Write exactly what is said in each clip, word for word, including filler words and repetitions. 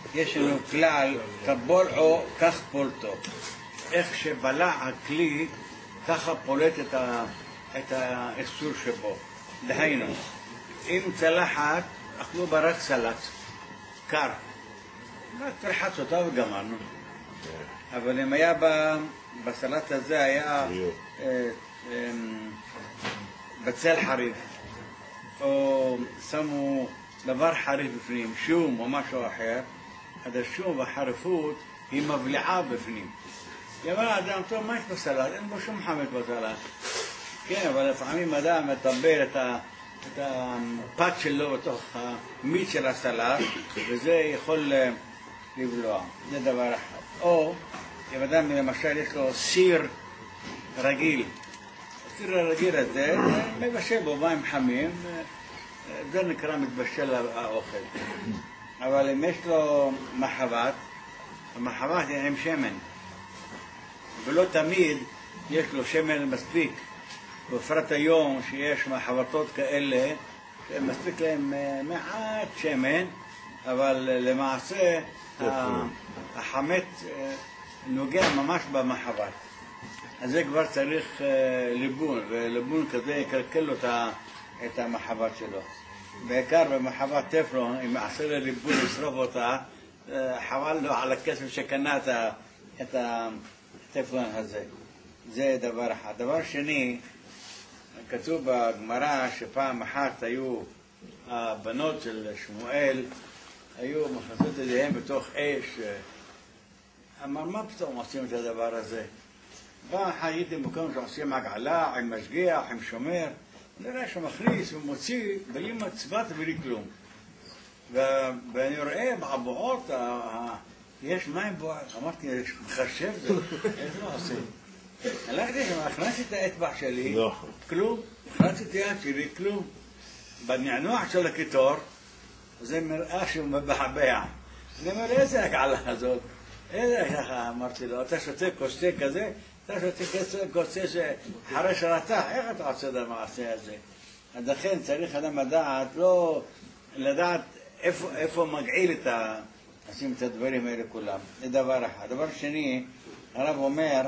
יש לנו כלל, כבולעו, כך פולטו. איך שבלע הכלי, ככה פולט את, ה, את האיסור שבו. דהיינו, אם צלחת, אכלו בה רק סלט, קר. רק תרחץ אותה וגמרנו. אבל אם היה בסלט הזה, היה אה, אה, בצל חריף, או שמו דבר חריף בפנים, שום או משהו אחר, אז השום והחריפות היא מבליעה בפנים. יאמר האדם, טוב, מה יש בסלט? אין בו שום חמץ בסלט. כן, אבל לפעמים אדם מטבל את, ה, את הפת שלו בתוך המיץ של הסלט, וזה יכול לבלוע. זה דבר אחד. או, אם אדם למשל יש לו סיר רגיל, הסיר הרגיל הזה, מבשל בו מים חמים, זה נקרא מתבשל האוכל. אבל אם יש לו מחבת, המחבת היא עם שמן, ולא תמיד יש לו שמן מספיק, בפרט היום שיש מחבתות כאלה, מספיק להם מעט שמן, אבל למעשה החמץ נוגע ממש במחבת. אז זה כבר צריך ליבון, וליבון כזה יקלקל לו את המחבת שלו. בעיקר במחבת טפלון, אם יעשה לליבון לשרוף אותה, חבל לו על הכסף שקנה את הטפלון הזה. זה דבר אחד. דבר שני, כתוב בגמרא שפעם אחת היו הבנות של שמואל, היו מכנסות את ידיהם בתוך אש. אמר, מה פתאום עושים את הדבר הזה? בא הייתי במקום שעושים הגעלה עם משגיח, עם שומר, נראה שמכניס ומוציא בלי מצוות ובלי כלום. ואני רואה בעבועות, יש מים בוער, אמרתי, יש מחשב זה, איך לא עושה? הלכתי שם, הכנסתי את האצבע שלי, כלום, הכנסתי את היד שלי, כלום. בנענוע של הקיטור, זה מראה שהוא מבחבע. אני אומר, איזה הגעלה הזאת? איזה ככה, אמרתי לו, אתה שותה כוס תה כזה? אתה שותה כוס תה שאחרי שרתה, איך אתה עושה את המעשה הזה? אז לכן צריך אדם לדעת, לא לדעת איפה, איפה מגעיל את ה... עושים את הדברים האלה כולם. זה דבר אחד. דבר שני, הרב אומר,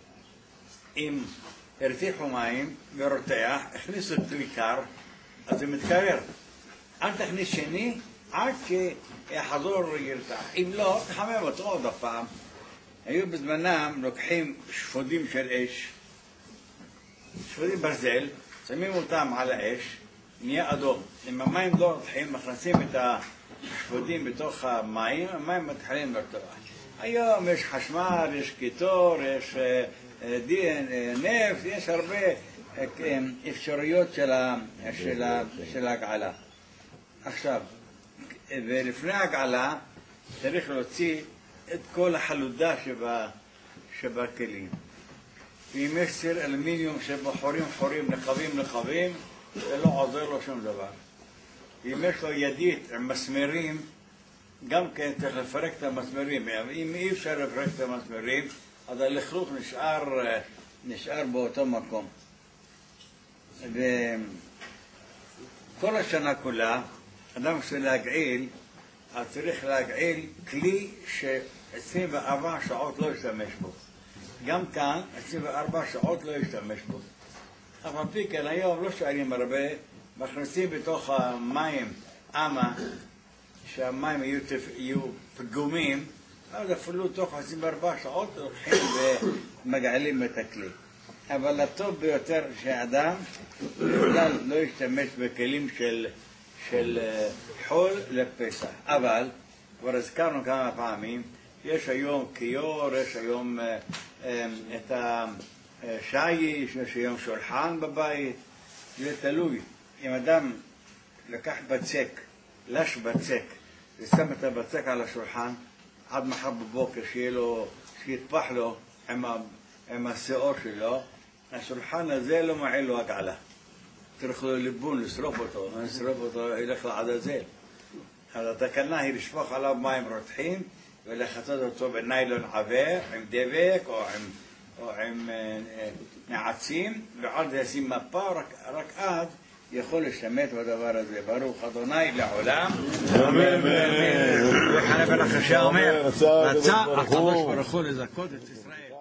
אם הרתיחו מים ורותח, הכניסו כלי קר, אז זה מתקרר. אל תכניס שני עד שיחזור ירתח. אם לא, תחמם אותו עוד הפעם. היו בזמנם לוקחים שפודים של אש, שפודים ברזל, שמים אותם על האש, נהיה אדום. אם המים לא רותחים, מכניסים את השפודים בתוך המים, המים מתחילים לרתוח. היום יש חשמל, יש קיטור, יש נפט, יש הרבה אפשרויות של ההגעלה. עכשיו, ולפני ההגעלה צריך להוציא את כל החלודה שבכלים. ואם יש סיר אלומיניום שבו חורים חורים, נחבים נחבים, זה לא עוזר לו שום דבר. ואם יש לו ידית עם מסמרים, גם כן צריך לפרק את המסמרים. אם אי אפשר לפרק את המסמרים, אז הלכלוך נשאר, נשאר באותו מקום. וכל השנה כולה, אדם רוצה להגעיל, אז צריך להגעיל כלי ש-עשרים וארבע שעות לא ישתמש בו. גם כאן, עשרים וארבע שעות לא ישתמש בו. אבל פי כן, היום לא שואלים הרבה, מכניסים בתוך המים אמה, שהמים יהיו, יהיו פגומים, אז אפילו תוך עשרים וארבע שעות הולכים ומגעילים את הכלי. אבל הטוב ביותר שאדם בכלל לא ישתמש בכלים של, של חול לפסח. אבל, כבר הזכרנו כמה פעמים, יש היום כיור, יש היום את השיש, יש היום שולחן בבית, זה תלוי. אם אדם לקח בצק, לש בצק, ושם את הבצק על השולחן, עד מחר בבוקר שיהיה לו, שיתפח לו עם, עם השיעור שלו, השולחן הזה לא מעיל לו הגעלה. צריך לו ליבון, לשרוף אותו, לשרוף אותו, ילך לעזאזל. אז התקנה היא לשפוך עליו מים רותחים, ולחצות אותו בניילון עבה, עם דבק או עם, או עם נעצים, ועד זה ישים מפה, רק, רק אז יכול להשתמש בדבר הזה. ברוך אדוני לעולם. אמן. וחנה בן החשע אומר, רצה הקדוש ברוך הוא לזכות את ישראל.